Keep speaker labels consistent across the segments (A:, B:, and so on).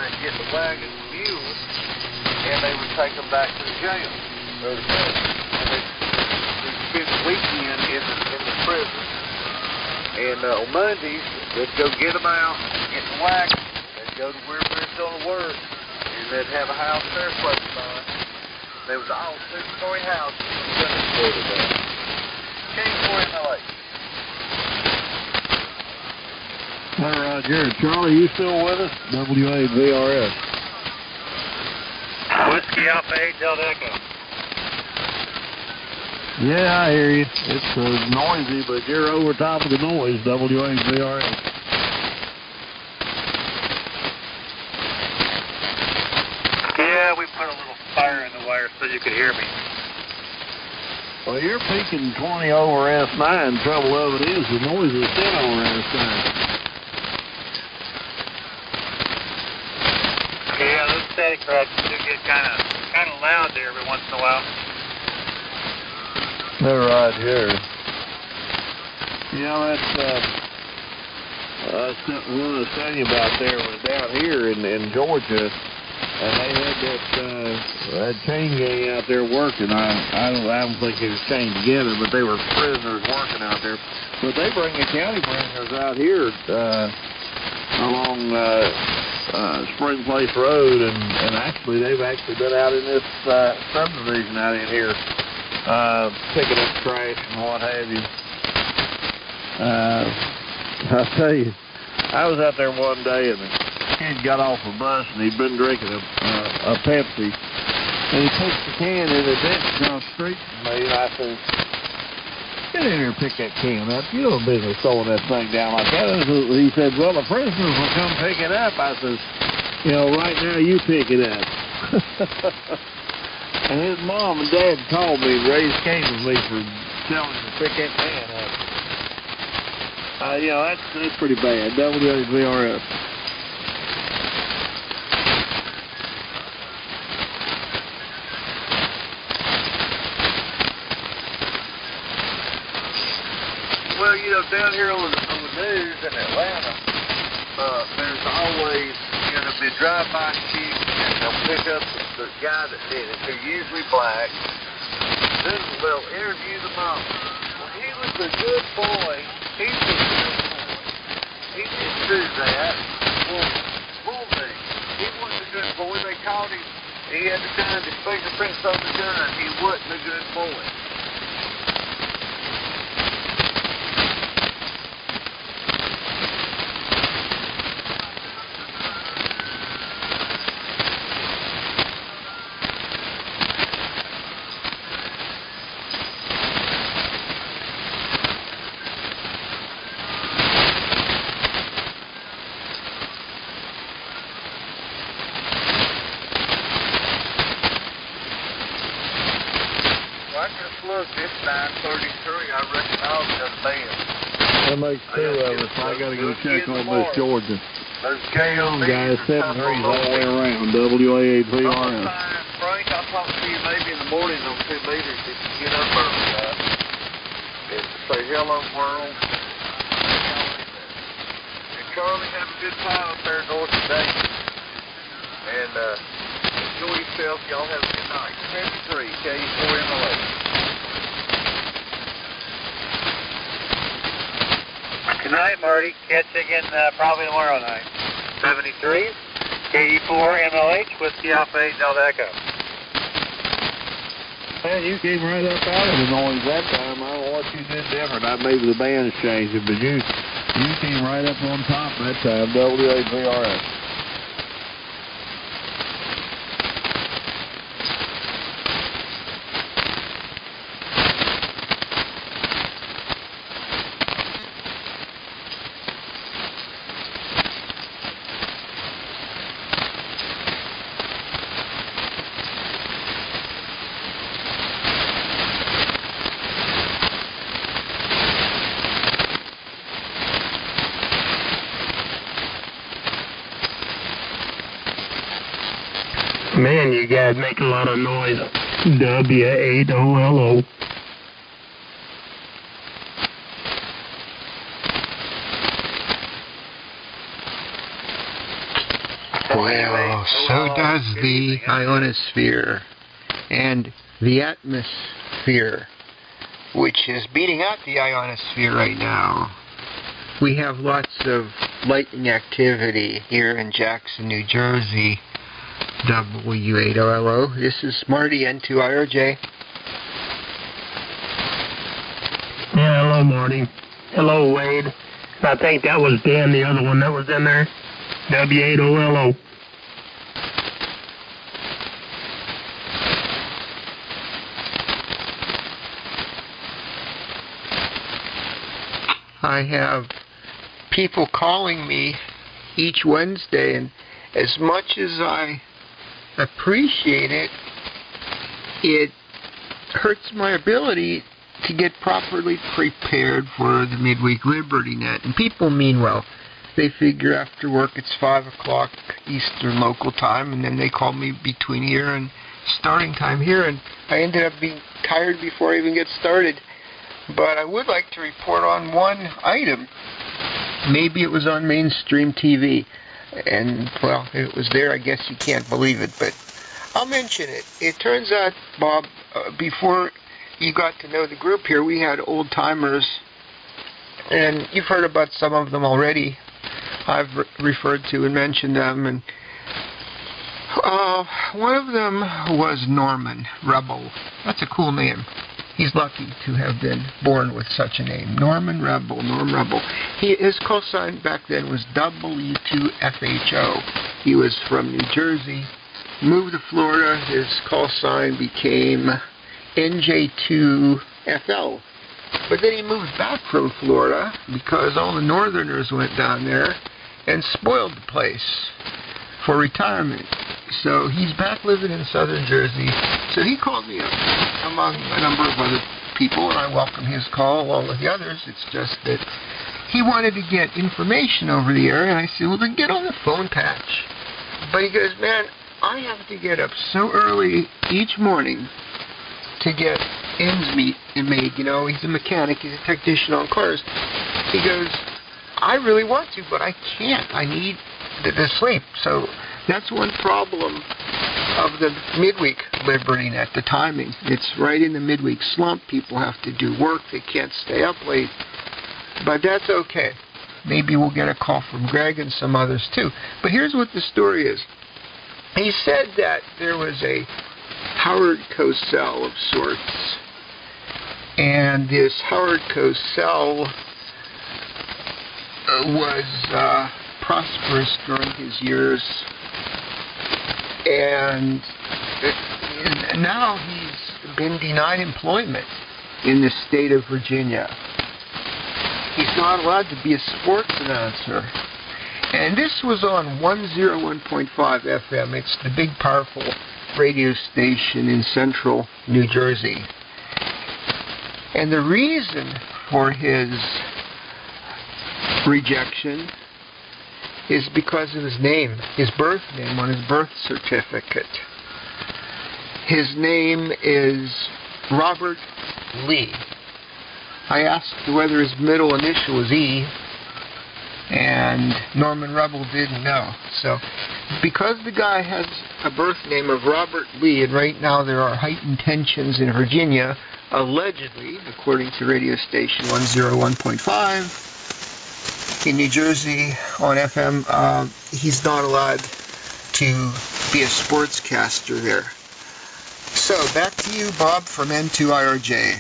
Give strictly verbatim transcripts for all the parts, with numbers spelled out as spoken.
A: they'd get the wagons and mules, and they would take them back to the jail. Or the prison. And they'd, they'd spend the weekend in the, in the prison. And uh, on Mondays, they'd go get them out, get the wagon. They'd go to where we're going to work, and they'd have a house there close by. There was all two-story houses. King four in L A.
B: All right, Jared. Charlie, you still with us? W A V R S.
A: Whiskey Alpha eight Delta Echo.
B: Yeah, I hear you. It's uh, noisy, but you're over top of the noise, W A V R S.
A: Yeah, we put a little fire in the wire so you could hear me.
B: Well, you're peaking twenty over S nine. Trouble of it is the noise is still over S nine.
A: Yeah, those static tracks do get kind of kind of loud there every once in a while.
B: They're right here. Yeah, that's uh, that's what I was telling you about there was down here in, in Georgia, and they had that uh, that chain gang out there working. I I don't I don't think they was chained together, but they were prisoners working out there. But they bring the county prisoners out here uh, along uh, uh, Spring Place Road, and, and actually they've actually been out in this uh, subdivision out in here. Uh, picking up trash and what have you. Uh, I'll tell you, I was out there one day and the kid got off a bus and he'd been drinking a, uh, a Pepsi. And he puts the can in the ditch across the street from me, and I said, get in here and pick that can up. You don't have business throwing that thing down like that. He said, well, the prisoners will come pick it up. I said, you know, right now you pick it up. And his mom and dad called me and raised cane with me for telling him to pick that can up. Uh, you know, that's, that's pretty bad. W A V R S.
A: Well, you know, down here on the, on the news in Atlanta, uh, there's always going to be drive-by shooting, and they'll pick up the, the guy that did it. They're usually black. Then they'll interview the mom. Well, he was a good boy. He was a good boy. He didn't do that. Well, fool me. He wasn't a good boy. They caught him. He had to sign his fingerprints on the gun. He wasn't a good boy. It's nine thirty-three. I reckon I'll go to bed.
B: That makes two of us. I got to go check on this Georgia.
A: Those
B: Carry on, guys. Seven threes all the way around. W A V R S.
A: Frank, I'll talk to you maybe in the morning on two meters if you get up early enough. And say hello, world. And Charlie, have a good time up there north today. And uh, enjoy yourself. Y'all have a good night. seventy-three, K four M L A. Good night, Marty. Catch you again uh, probably tomorrow night. seventy-three, K E four M L H, Whiskey Alpha eight Delta Echo.
B: Man, you came right up out of the noise that time. I don't know what you did different. I maybe the band's changed it, but you you came right up on top that time. W A V R S.
C: Man, you guys make a lot of noise. W eight O L O.
D: Well, so does the ionosphere and the atmosphere, which is beating out the ionosphere right now. We have lots of lightning activity here in Jackson, New Jersey. W eight O L O. This is Marty, N two I R J.
C: Yeah, hello, Marty. Hello, Wade. I think that was Dan, the other one that was in there. W eight O L O.
D: I have people calling me each Wednesday, and as much as I appreciate it, it hurts my ability to get properly prepared for the midweek Liberty Net. And people mean well. They figure after work it's five o'clock Eastern local time, and then they call me between here and starting time here, and I ended up being tired before I even get started. But I would like to report on one item. Maybe it was on mainstream T V. And, well, it was there. I guess you can't believe it, but I'll mention it. It turns out, Bob, uh, before you got to know the group here, we had old-timers, and you've heard about some of them already. I've re- referred to and mentioned them, and uh, one of them was Norman Rebel. That's a cool name. He's lucky to have been born with such a name. Norman Rebel, Norm Rebel. He, his call sign back then was W two F H O. He was from New Jersey. Moved to Florida. His call sign became N J two F L. But then he moved back from Florida because all the Northerners went down there and spoiled the place for retirement. So he's back living in Southern Jersey. So he called me up among a number of other people, and I welcome his call along with the others. It's just that he wanted to get information over the air, and I said, well, then get on the phone patch. But he goes, man, I have to get up so early each morning to get ends meet and made. You know, he's a mechanic, he's a technician on cars. He goes, I really want to, but I can't. I need the, the sleep. So that's one problem of the midweek Liberty Net, the timing. It's right in the midweek slump. People have to do work. They can't stay up late. But that's okay. Maybe we'll get a call from Greg and some others too. But here's what the story is. He said that there was a Howard Cosell of sorts. And this Howard Cosell was uh, prosperous during his years. And now he's been denied employment in the state of Virginia. He's not allowed to be a sports announcer. And this was on one oh one point five F M. It's the big, powerful radio station in central New Jersey. And the reason for his rejection is because of his name, his birth name on his birth certificate. His name is Robert Lee. I asked whether his middle initial was E, and Norman Rebel didn't know. So, because the guy has a birth name of Robert Lee, and right now there are heightened tensions in Virginia, allegedly, according to radio station one oh one point five, in New Jersey on F M, uh, he's not allowed to be a sportscaster there. So, back to you, Bob, from N two I R J.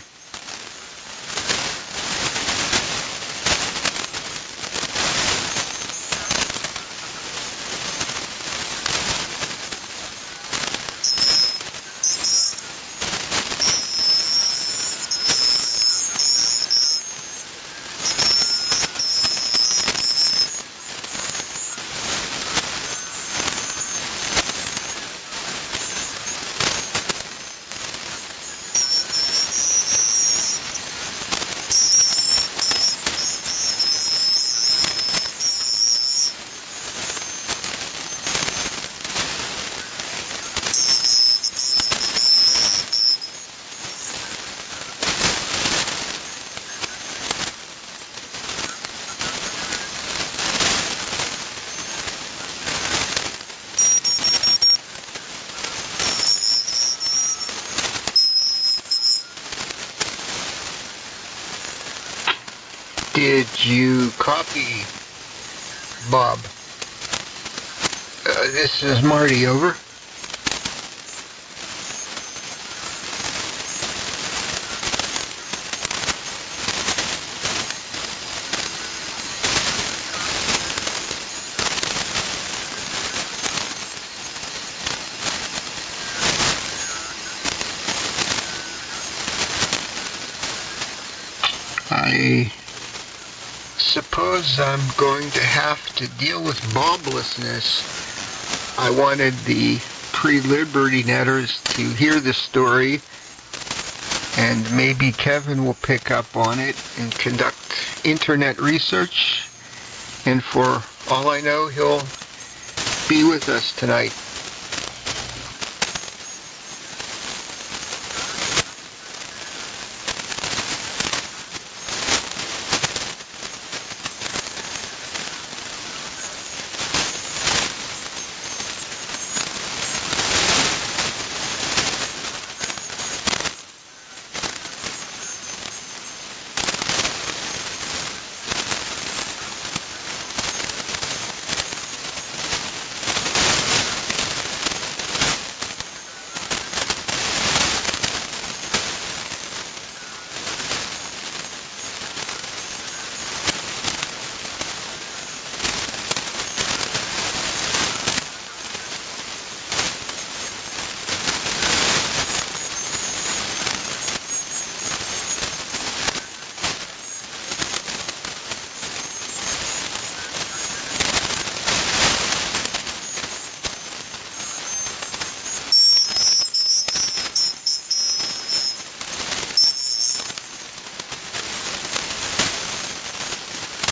D: did you copy, Bob? Uh, this is Marty, over. I suppose I'm going to have to deal with Boblessness. I wanted the pre-Liberty Netters to hear the story, and maybe Kevin will pick up on it and conduct internet research, and for all I know, he'll be with us tonight.